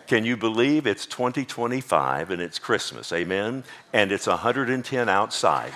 Can you believe it's 2025 and it's Christmas? Amen? And it's 110 outside.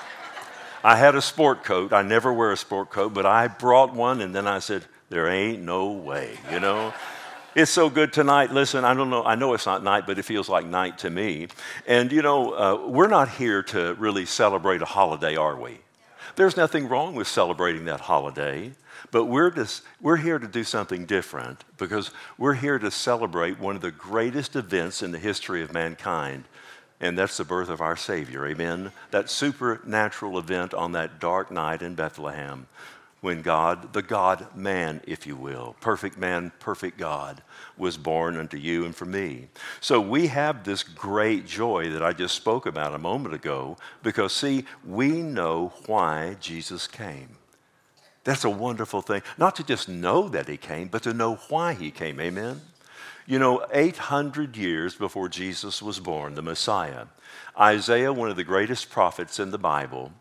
I had a sport coat. I never wear a sport coat, but I brought one, and then I said, there ain't no way, you know? It's so good tonight. Listen, I don't know. I know it's not night, but it feels like night to me. And, you know, we're not here to really celebrate a holiday, are we? There's nothing wrong with celebrating that holiday, but we're here to do something different because we're here to celebrate one of the greatest events in the history of mankind, and that's the birth of our Savior, amen? That supernatural event on that dark night in Bethlehem when God, the God-man, if you will, perfect man, perfect God, was born unto you and for me. So we have this great joy that I just spoke about a moment ago because, see, we know why Jesus came. That's a wonderful thing. Not to just know that he came, but to know why he came, amen? You know, 800 years before Jesus was born, the Messiah, Isaiah, one of the greatest prophets in the Bible,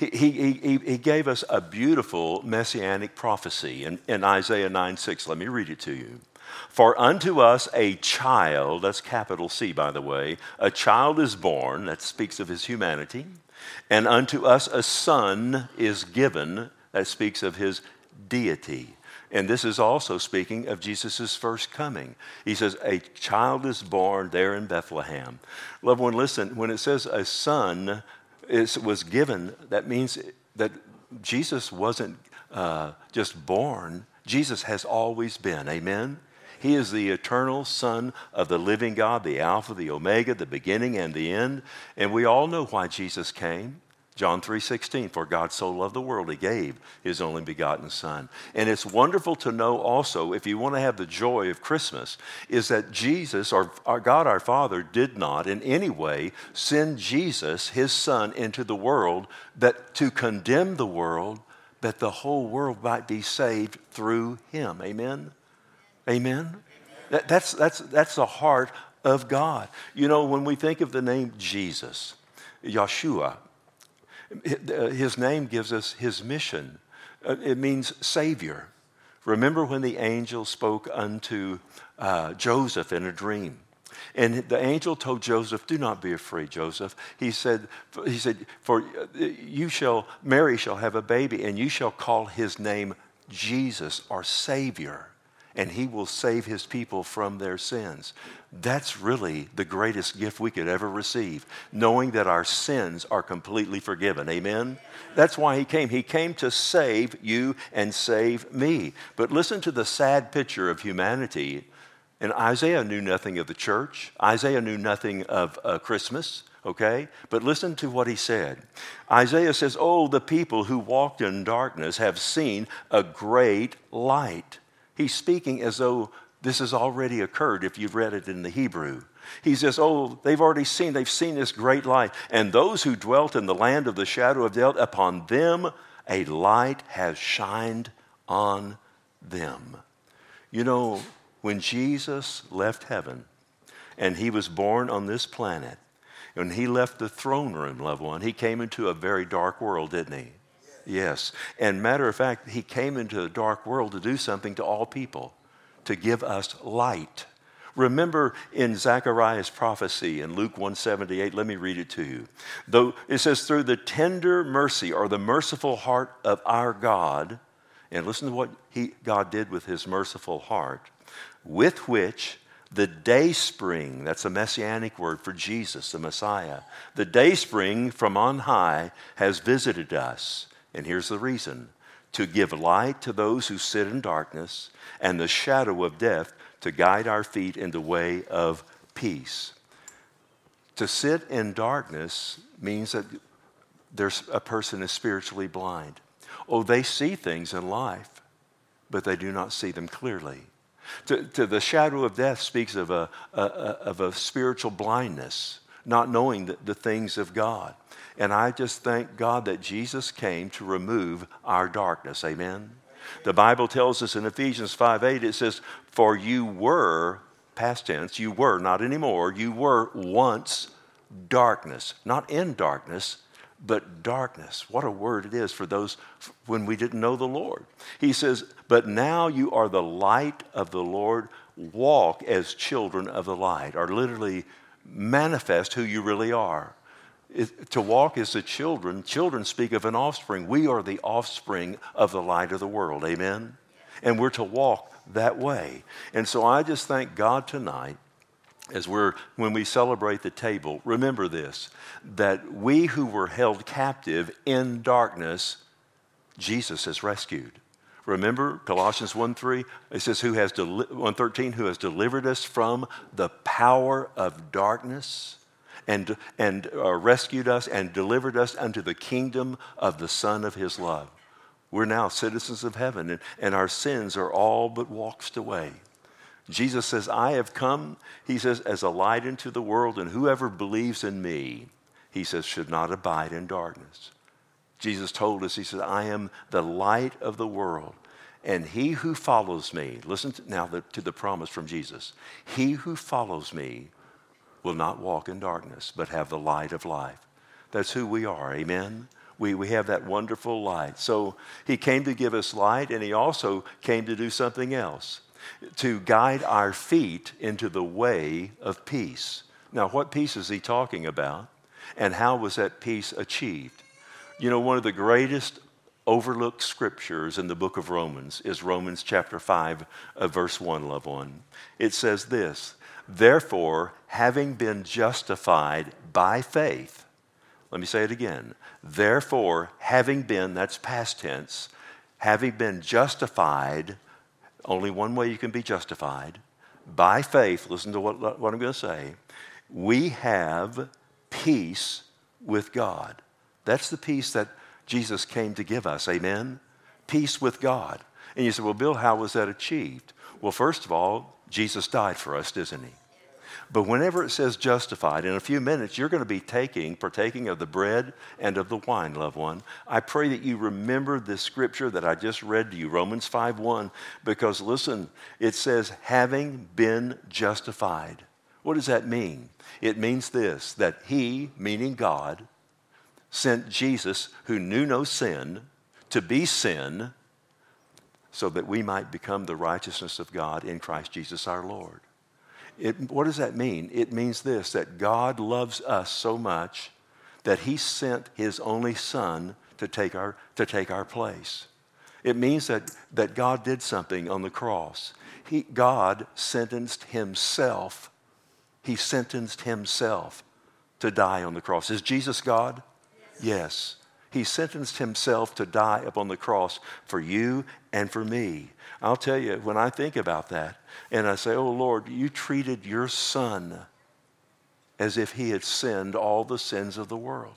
he gave us a beautiful messianic prophecy in Isaiah 9:6. Let me read it to you. For unto us a child, that's capital C, by the way, a child is born, that speaks of his humanity, and unto us a son is given, that speaks of his deity. And this is also speaking of Jesus' first coming. He says, a child is born there in Bethlehem. Loved one, listen, when it says a son was given, that means that Jesus wasn't just born. Jesus has always been, amen? He is the eternal Son of the living God, the Alpha, the Omega, the beginning and the end. And we all know why Jesus came. John 3:16, for God so loved the world, he gave his only begotten Son. And it's wonderful to know also, if you want to have the joy of Christmas, is that Jesus, or our God our Father, did not in any way send Jesus, his Son, into the world that to condemn the world, that the whole world might be saved through him. Amen? Amen? That's the heart of God. You know, when we think of the name Jesus, Yeshua, his name gives us his mission. It means Savior. Remember when the angel spoke unto Joseph in a dream. And the angel told Joseph, do not be afraid, Joseph. He said, for Mary shall have a baby, and you shall call his name Jesus, or Savior, and he will save his people from their sins. That's really the greatest gift we could ever receive, knowing that our sins are completely forgiven. Amen? That's why he came. He came to save you and save me. But listen to the sad picture of humanity. And Isaiah knew nothing of the church. Isaiah knew nothing of Christmas, okay? But listen to what he said. Isaiah says, oh, the people who walked in darkness have seen a great light. He's speaking as though this has already occurred if you've read it in the Hebrew. He says, oh, they've seen this great light. And those who dwelt in the land of the shadow of death, upon them a light has shined on them. You know, when Jesus left heaven and he was born on this planet, and he left the throne room, loved one, he came into a very dark world, didn't he? Yes. And matter of fact, he came into the dark world to do something to all people, to give us light. Remember in Zechariah's prophecy in Luke 1:78, let me read it to you. Though it says, through the tender mercy or the merciful heart of our God, and listen to what God did with his merciful heart, with which the dayspring, that's a messianic word for Jesus, the Messiah, the dayspring from on high has visited us. And here's the reason, to give light to those who sit in darkness and the shadow of death, to guide our feet in the way of peace. To sit in darkness means that a person is spiritually blind. Oh, they see things in life, but they do not see them clearly. To the shadow of death speaks of a spiritual blindness, not knowing the things of God. And I just thank God that Jesus came to remove our darkness. Amen? The Bible tells us in Ephesians 5:8, it says, for you were, past tense, you were, not anymore, you were once darkness. Not in darkness, but darkness. What a word it is for those when we didn't know the Lord. He says, but now you are the light of the Lord. walk as children of the light, or literally manifest who you really are. To walk as the children speak of an offspring. We are the offspring of the light of the world, amen? And we're to walk that way. And so I just thank God tonight, when we celebrate the table, remember this, that we who were held captive in darkness, Jesus has rescued. Remember Colossians 1:3, it says 1:13, who has delivered us from the power of darkness and rescued us and delivered us unto the kingdom of the Son of his love. We're now citizens of heaven, and our sins are all but washed away. Jesus says, I have come, he says, as a light into the world, and whoever believes in me, he says, should not abide in darkness. Jesus told us, he said, I am the light of the world, and he who follows me, listen to the promise from Jesus, he who follows me will not walk in darkness, but have the light of life. That's who we are, amen? We have that wonderful light. So he came to give us light, and he also came to do something else, to guide our feet into the way of peace. Now, what peace is he talking about, and how was that peace achieved? You know, one of the greatest overlooked scriptures in the book of Romans is Romans chapter 5, verse 1, loved one. It says this, therefore, having been justified by faith, let me say it again, therefore, having been, that's past tense, having been justified, only one way you can be justified, by faith, listen to what I'm going to say, we have peace with God. That's the peace that Jesus came to give us, amen? Peace with God. And you say, well, Bill, how was that achieved? Well, first of all, Jesus died for us, doesn't he? But whenever it says justified, in a few minutes, you're going to be partaking of the bread and of the wine, loved one. I pray that you remember this scripture that I just read to you, Romans 5:1, because listen, it says, having been justified. What does that mean? It means this, that he, meaning God, sent Jesus, who knew no sin, to be sin, so that we might become the righteousness of God in Christ Jesus our Lord. What does that mean? It means this, that God loves us so much that he sent his only son to take our place. It means that God did something on the cross. God sentenced himself. He sentenced himself to die on the cross. Is Jesus God? Yes. He sentenced himself to die upon the cross for you and for me. I'll tell you, when I think about that, and I say, oh Lord, you treated your son as if he had sinned all the sins of the world.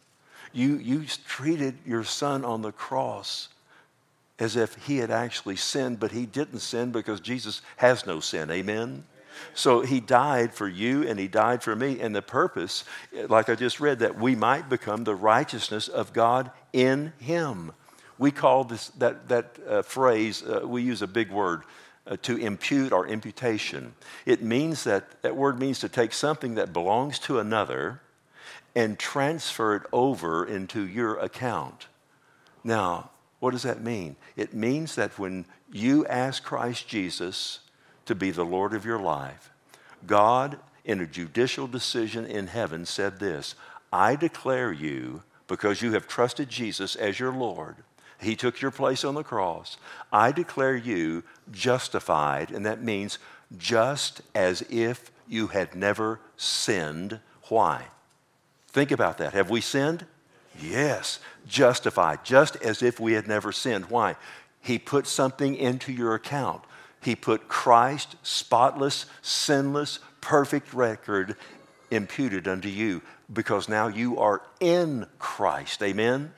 You treated your son on the cross as if he had actually sinned, but he didn't sin because Jesus has no sin. Amen? So he died for you and he died for me. And the purpose, like I just read, that we might become the righteousness of God in him. We call that phrase, we use a big word, to impute or imputation. It means that word means to take something that belongs to another and transfer it over into your account. Now, what does that mean? It means that when you ask Christ Jesus to be the Lord of your life, God, in a judicial decision in heaven, said this, I declare you, because you have trusted Jesus as your Lord, he took your place on the cross, I declare you justified, and that means just as if you had never sinned. Why? Think about that. Have we sinned? Yes. Justified, just as if we had never sinned. Why? He put something into your account. He put Christ, spotless, sinless, perfect record imputed unto you because now you are in Christ. Amen?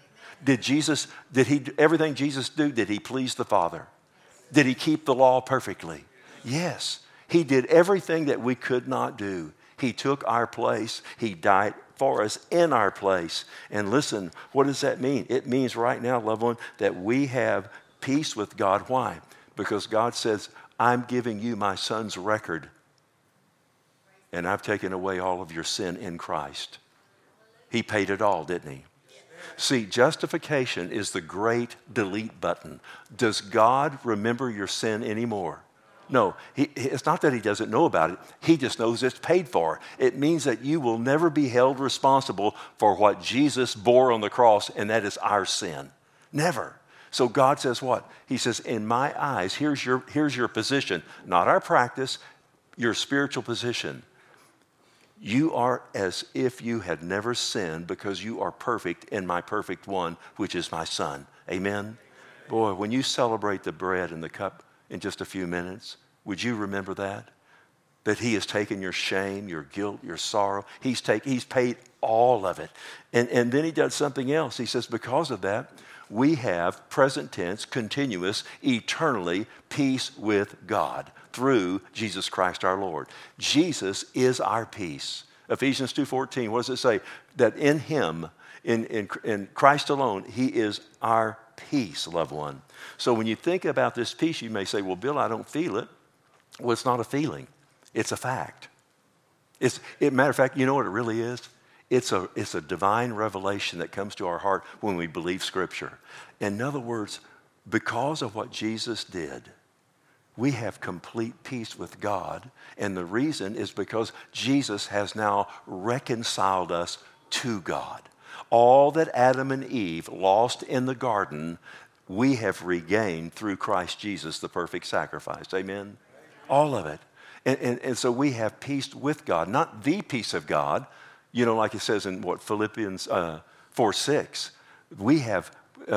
Everything Jesus did, did he please the Father? Did he keep the law perfectly? Yes. He did everything that we could not do. He took our place. He died for us in our place. And listen, what does that mean? It means right now, loved one, that we have peace with God. Why? Because God says, I'm giving you my son's record, and I've taken away all of your sin in Christ. He paid it all, didn't he? See, justification is the great delete button. Does God remember your sin anymore? No, it's not that he doesn't know about it. He just knows it's paid for. It means that you will never be held responsible for what Jesus bore on the cross, and that is our sin. Never. So God says what? He says, in my eyes, here's your position, not our practice, your spiritual position. You are as if you had never sinned because you are perfect in my perfect one, which is my Son. Amen? Boy, when you celebrate the bread and the cup in just a few minutes, would you remember that? That he has taken your shame, your guilt, your sorrow. He's paid all of it. And then he does something else. He says, because of that, we have present tense, continuous, eternally peace with God through Jesus Christ our Lord. Jesus is our peace. Ephesians 2:14, what does it say? That in him, in Christ alone, he is our peace, loved one. So when you think about this peace, you may say, well, Bill, I don't feel it. Well, it's not a feeling. It's a fact. Matter of fact, you know what it really is? It's a divine revelation that comes to our heart when we believe Scripture. In other words, because of what Jesus did, we have complete peace with God. And the reason is because Jesus has now reconciled us to God. All that Adam and Eve lost in the garden, we have regained through Christ Jesus, the perfect sacrifice. Amen? All of it. And so we have peace with God, not the peace of God. You know, like it says in Philippians 4:6, we have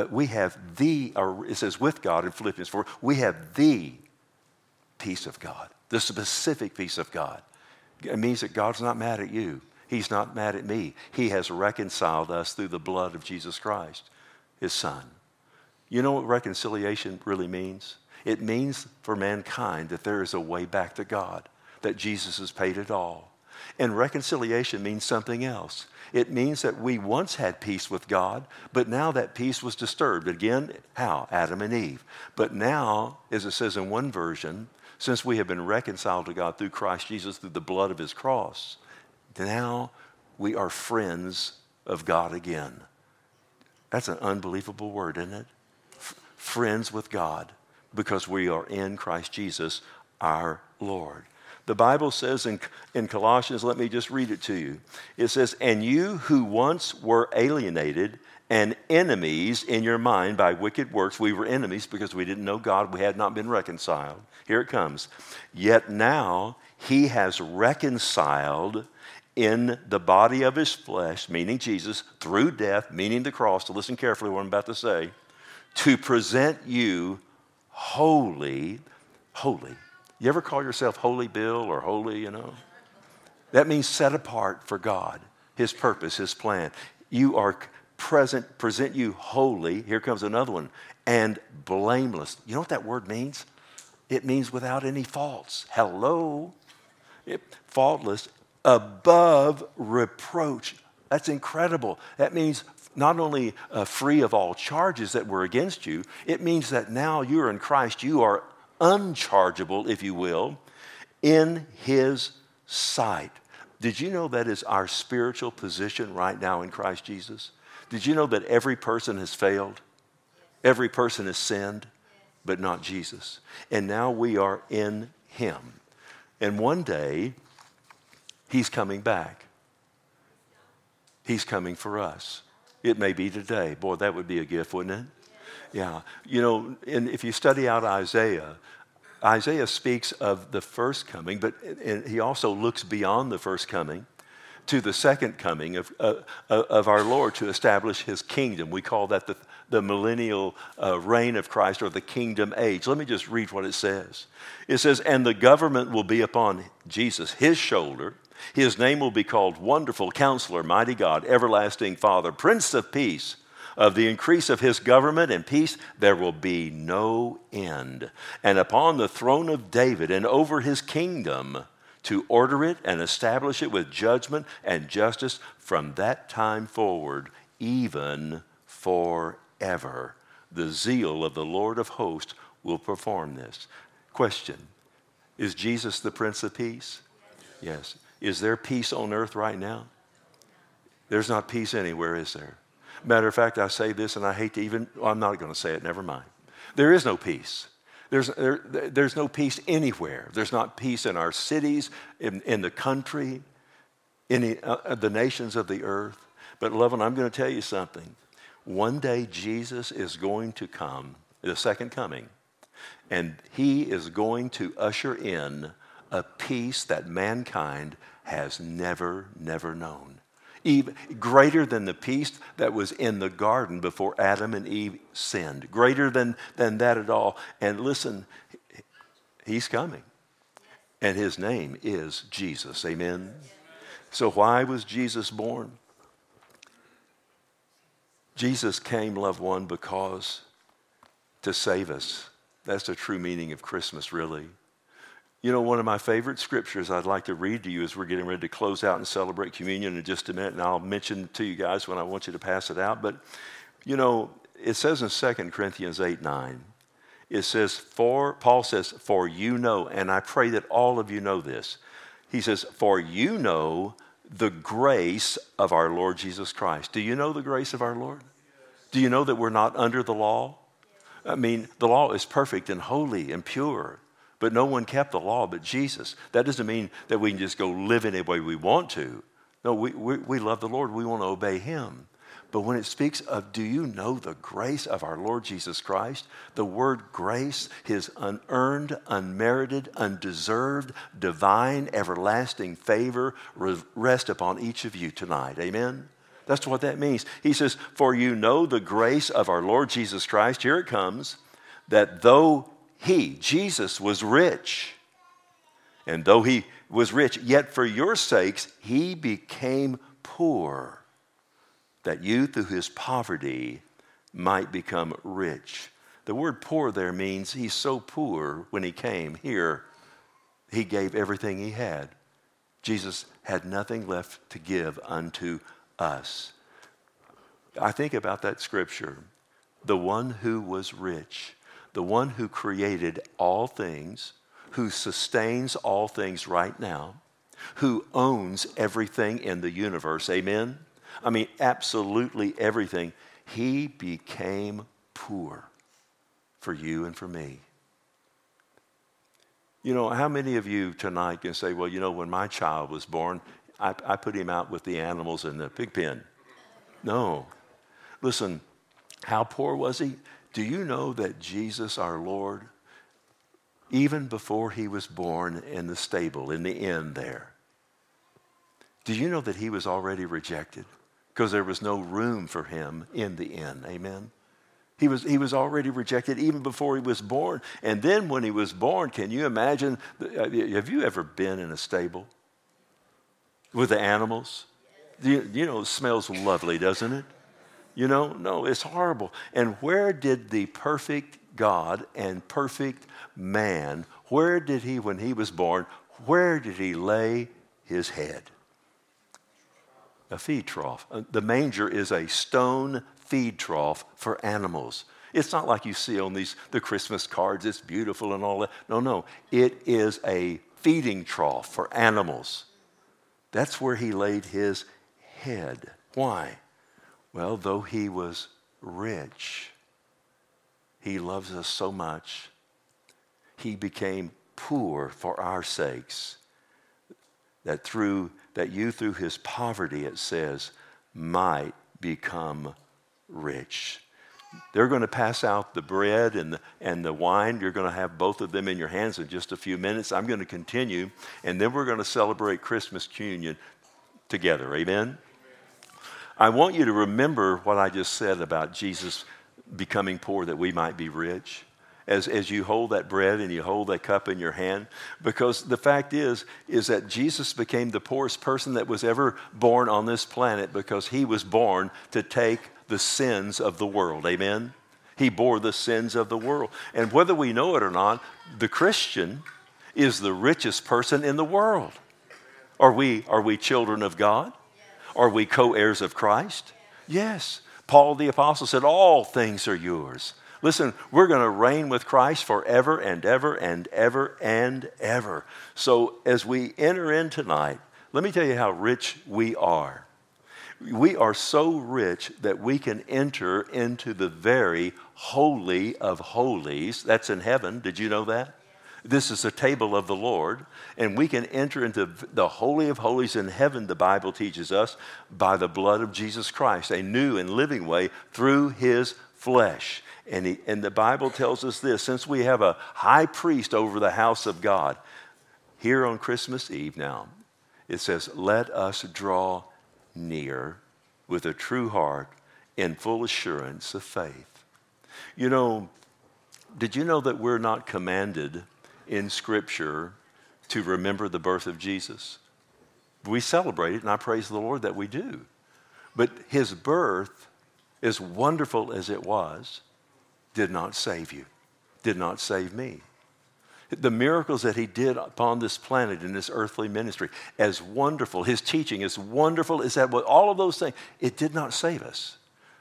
the, or it says with God in Philippians 4, we have the peace of God, the specific peace of God. It means that God's not mad at you. He's not mad at me. He has reconciled us through the blood of Jesus Christ, his Son. You know what reconciliation really means? It means for mankind that there is a way back to God, that Jesus has paid it all. And reconciliation means something else. It means that we once had peace with God, but now that peace was disturbed. Again, how? Adam and Eve. But now, as it says in one version, since we have been reconciled to God through Christ Jesus, through the blood of his cross, now we are friends of God again. That's an unbelievable word, isn't it? Friends with God, because we are in Christ Jesus, our Lord. The Bible says in Colossians, let me just read it to you. It says, and you who once were alienated and enemies in your mind by wicked works. We were enemies because we didn't know God. We had not been reconciled. Here it comes. Yet now he has reconciled in the body of his flesh, meaning Jesus, through death, meaning the cross. So listen carefully what I'm about to say. To present you holy. You ever call yourself Holy Bill or Holy, you know? That means set apart for God, his purpose, his plan. You are present you holy. Here comes another one. And blameless. You know what that word means? It means without any faults. Hello? Faultless, above reproach. That's incredible. That means not only free of all charges that were against you, it means that now you're in Christ. You are unchargeable, if you will, in his sight. Did you know that is our spiritual position right now in Christ Jesus? Did you know that every person has failed? Every person has sinned, but not Jesus. And now we are in him. And one day, he's coming back. He's coming for us. It may be today. Boy, that would be a gift, wouldn't it? Yeah. You know, and if you study out Isaiah speaks of the first coming, but he also looks beyond the first coming to the second coming of our Lord to establish his kingdom. We call that the millennial reign of Christ, or the kingdom age. Let me just read what it says. It says, and the government will be upon Jesus, his shoulder. His name will be called Wonderful Counselor, Mighty God, Everlasting Father, Prince of Peace. Of the increase of his government and peace, there will be no end. And upon the throne of David and over his kingdom, to order it and establish it with judgment and justice from that time forward, even forever. The zeal of the Lord of hosts will perform this. Question, is Jesus the Prince of Peace? Yes. Is there peace on earth right now? There's not peace anywhere, is there? Matter of fact, I say this, and I hate to I'm not going to say it, never mind. There is no peace. There's no peace anywhere. There's not peace in our cities, in the country, in the nations of the earth. But, beloved, I'm going to tell you something. One day Jesus is going to come, the second coming, and he is going to usher in a peace that mankind has never known. Even greater than the peace that was in the garden before Adam and Eve sinned. Greater than that at all. And listen, he's coming. And his name is Jesus. Amen? So why was Jesus born? Jesus came, loved one, because to save us. That's the true meaning of Christmas, really. You know, one of my favorite scriptures I'd like to read to you as we're getting ready to close out and celebrate communion in just a minute, and I'll mention to you guys when I want you to pass it out. But, you know, it says in 2 Corinthians 8:9, it says, Paul says, for you know, and I pray that all of you know this. He says, for you know the grace of our Lord Jesus Christ. Do you know the grace of our Lord? Do you know that we're not under the law? I mean, the law is perfect and holy and pure. But no one kept the law but Jesus. That doesn't mean that we can just go live any way we want to. No, we love the Lord. We want to obey him. But when it speaks of, do you know the grace of our Lord Jesus Christ? The word grace, his unearned, unmerited, undeserved, divine, everlasting favor rest upon each of you tonight. Amen? That's what that means. He says, for you know the grace of our Lord Jesus Christ. Here it comes. That though he, Jesus, was rich. And though he was rich, yet for your sakes he became poor, that you through his poverty might become rich. The word poor there means he's so poor when he came here, he gave everything he had. Jesus had nothing left to give unto us. I think about that scripture. The one who was rich, the one who created all things, who sustains all things right now, who owns everything in the universe. Amen? I mean, absolutely everything. He became poor for you and for me. You know, how many of you tonight can say, well, you know, when my child was born, I put him out with the animals in the pig pen? No. Listen, how poor was he? Do you know that Jesus, our Lord, even before he was born in the stable, in the inn there, do you know that he was already rejected? Because there was no room for him in the inn. Amen? He was already rejected even before he was born. And then when he was born, can you imagine? Have you ever been in a stable with the animals? You know, it smells lovely, doesn't it? You know, no, it's horrible. And where did the perfect God and perfect man, where did he, when he was born, where did he lay his head? A feed trough. The manger is a stone feed trough for animals. It's not like you see on the Christmas cards, it's beautiful and all that. No, it is a feeding trough for animals. That's where he laid his head. Why? Well, though he was rich, he loves us so much, he became poor for our sakes, that you through his poverty, it says, might become rich. They're going to pass out the bread and the wine. You're going to have both of them in your hands in just a few minutes. I'm going to continue, and then we're going to celebrate Christmas communion together. Amen? I want you to remember what I just said about Jesus becoming poor that we might be rich. As you hold that bread and you hold that cup in your hand, because the fact is that Jesus became the poorest person that was ever born on this planet because he was born to take the sins of the world. Amen? He bore the sins of the world. And whether we know it or not, the Christian is the richest person in the world. Are we children of God? Are we co-heirs of Christ? Yes. Paul the Apostle said, all things are yours. Listen, we're going to reign with Christ forever and ever and ever and ever. So as we enter in tonight, let me tell you how rich we are. We are so rich that we can enter into the very Holy of Holies. That's in heaven. Did you know that? This is the table of the Lord, and we can enter into the Holy of Holies in heaven, the Bible teaches us, by the blood of Jesus Christ, a new and living way through his flesh. And the Bible tells us this, since we have a high priest over the house of God, here on Christmas Eve now, it says, let us draw near with a true heart in full assurance of faith. You know, did you know that we're not commanded in Scripture to remember the birth of Jesus? We celebrate it, and I praise the Lord that we do. But his birth, as wonderful as it was, did not save you, did not save me. The miracles that he did upon this planet in this earthly ministry, as wonderful, his teaching, as wonderful as that, all of those things, it did not save us.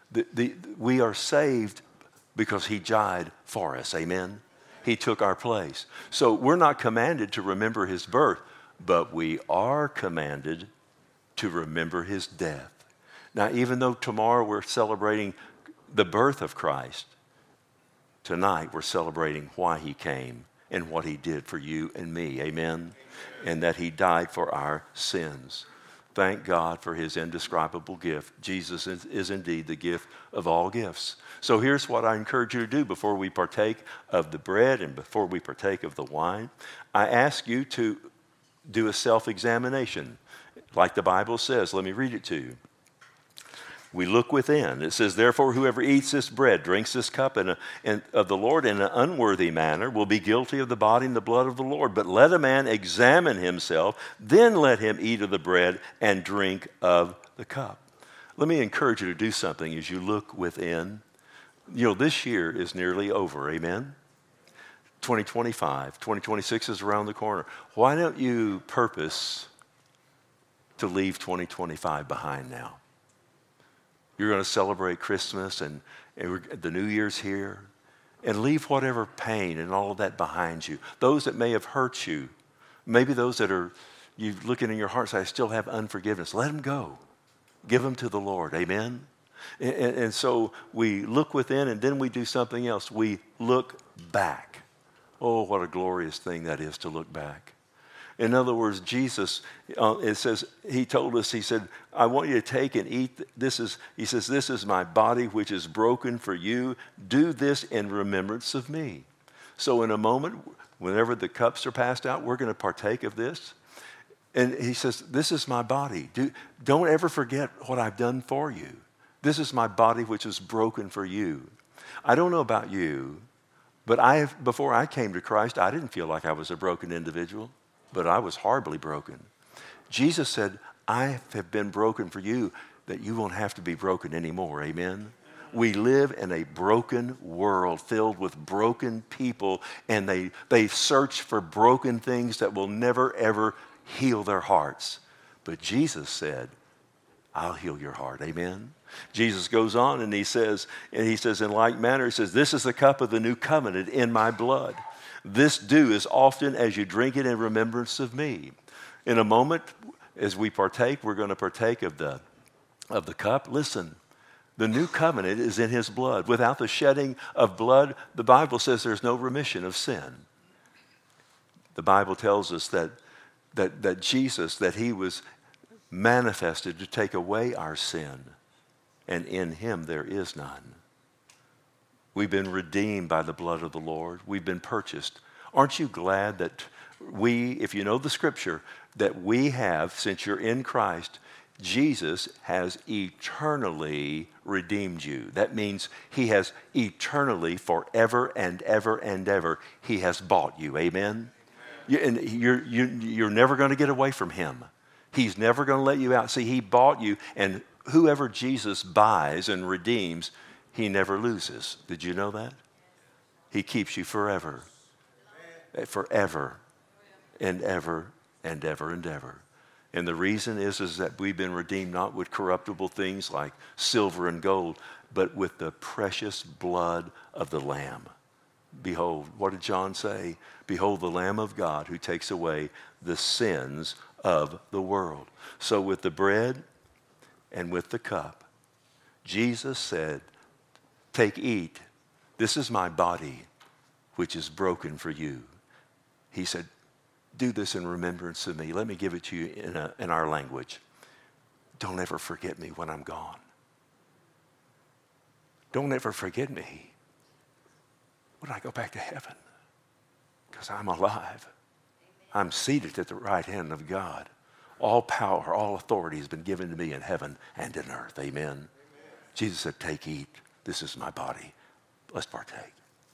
We are saved because he died for us, amen? He took our place. So we're not commanded to remember his birth, but we are commanded to remember his death. Now, even though tomorrow we're celebrating the birth of Christ, tonight we're celebrating why he came and what he did for you and me, amen? And that he died for our sins. Thank God for his indescribable gift. Jesus is indeed the gift of all gifts. So here's what I encourage you to do before we partake of the bread and before we partake of the wine. I ask you to do a self-examination. Like the Bible says, let me read it to you. We look within. It says, therefore, whoever eats this bread, drinks this cup of the Lord in an unworthy manner will be guilty of the body and the blood of the Lord. But let a man examine himself, then let him eat of the bread and drink of the cup. Let me encourage you to do something as you look within. You know, this year is nearly over, amen? 2025, 2026 is around the corner. Why don't you purpose to leave 2025 behind now? You're going to celebrate Christmas and the New Year's here, and leave whatever pain and all of that behind you. Those that may have hurt you, maybe those that are, you looking in your heart, say, I still have unforgiveness. Let them go. Give them to the Lord. Amen? And so we look within, and then we do something else. We look back. Oh, what a glorious thing that is to look back. In other words, Jesus, it says, he told us, he said, I want you to take and eat. He says, this is my body which is broken for you. Do this in remembrance of me. So in a moment, whenever the cups are passed out, we're going to partake of this. And he says, this is my body. Don't ever forget what I've done for you. This is my body which is broken for you. I don't know about you, but before I came to Christ, I didn't feel like I was a broken individual. But I was horribly broken. Jesus said, I have been broken for you, that you won't have to be broken anymore. Amen? We live in a broken world filled with broken people, and they search for broken things that will never, ever heal their hearts. But Jesus said, I'll heal your heart. Amen? Jesus goes on and he says in like manner, he says, this is the cup of the new covenant in my blood. This do as often as you drink it in remembrance of me. In a moment, as we partake, we're going to partake of the cup. Listen, the new covenant is in his blood. Without the shedding of blood, the Bible says there's no remission of sin. The Bible tells us that Jesus, that he was manifested to take away our sin, and in him there is none. We've been redeemed by the blood of the Lord. We've been purchased. Aren't you glad that if you know the scripture, that we have, since you're in Christ, Jesus has eternally redeemed you. That means he has eternally, forever and ever and ever, he has bought you. Amen? And you're never going to get away from him. He's never going to let you out. See, he bought you, and whoever Jesus buys and redeems, he never loses. Did you know that? He keeps you forever. Forever and ever and ever and ever. And the reason is that we've been redeemed not with corruptible things like silver and gold, but with the precious blood of the Lamb. Behold, what did John say? Behold the Lamb of God who takes away the sins of the world. So with the bread and with the cup, Jesus said, take, eat. This is my body, which is broken for you. He said, do this in remembrance of me. Let me give it to you in our language. Don't ever forget me when I'm gone. Don't ever forget me when I go back to heaven, because I'm alive. I'm seated at the right hand of God. All power, all authority has been given to me in heaven and in earth. Amen. Jesus said, take, eat. This is my body. Let's partake.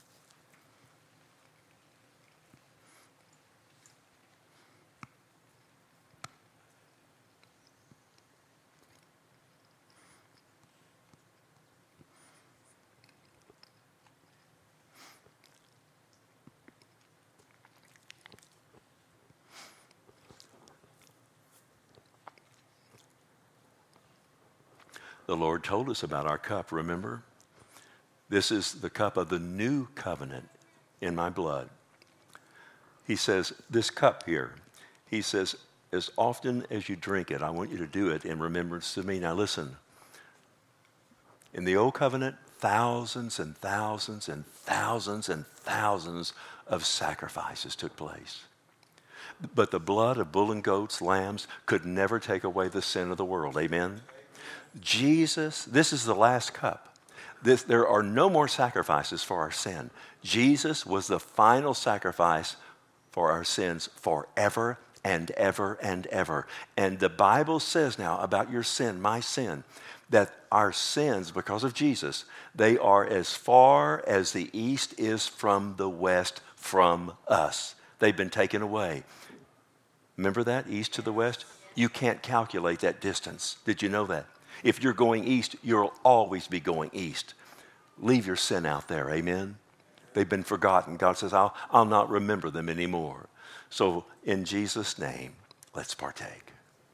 The Lord told us about our cup, remember? This is the cup of the new covenant in my blood. He says, this cup here, he says, as often as you drink it, I want you to do it in remembrance of me. Now listen, in the old covenant, thousands and thousands and thousands and thousands of sacrifices took place. But the blood of bull and goats, lambs, could never take away the sin of the world. Amen? Jesus, this is the last cup. There are no more sacrifices for our sin. Jesus was the final sacrifice for our sins forever and ever and ever. And the Bible says now about your sin, my sin, that our sins, because of Jesus, they are as far as the east is from the west from us. They've been taken away. Remember that, east to the west? You can't calculate that distance. Did you know that? If you're going east, you'll always be going east. Leave your sin out there, amen? They've been forgotten. God says, I'll not remember them anymore. So in Jesus' name, let's partake.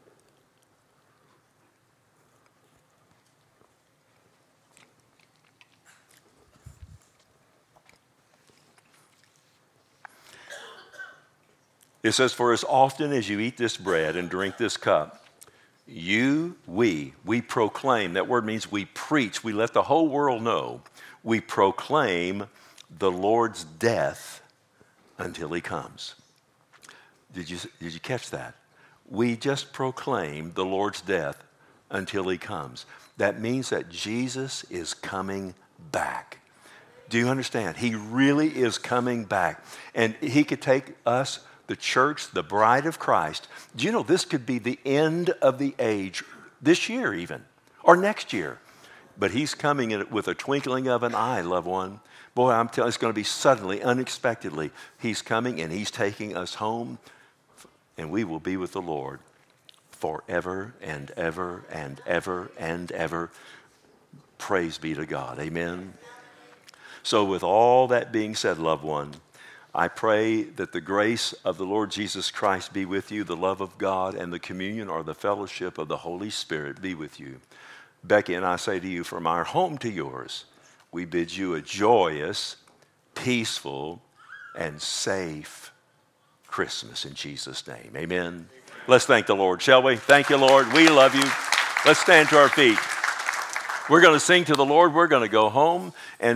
It says, for as often as you eat this bread and drink this cup, we proclaim. That word means we preach. We let the whole world know. We proclaim the Lord's death until he comes. Did you catch that? We just proclaim the Lord's death until he comes. That means that Jesus is coming back. Do you understand? He really is coming back. And he could take us, the church, the bride of Christ. Do you know this could be the end of the age this year even, or next year? But he's coming in with a twinkling of an eye, loved one. Boy, I'm telling you, it's going to be suddenly, unexpectedly. He's coming and he's taking us home, and we will be with the Lord forever and ever and ever and ever. Praise be to God. Amen. So with all that being said, loved one, I pray that the grace of the Lord Jesus Christ be with you, the love of God, and the communion or the fellowship of the Holy Spirit be with you. Becky and I say to you, from our home to yours, we bid you a joyous, peaceful, and safe Christmas in Jesus' name. Amen. Let's thank the Lord, shall we? Thank you, Lord. We love you. Let's stand to our feet. We're going to sing to the Lord. We're going to go home. And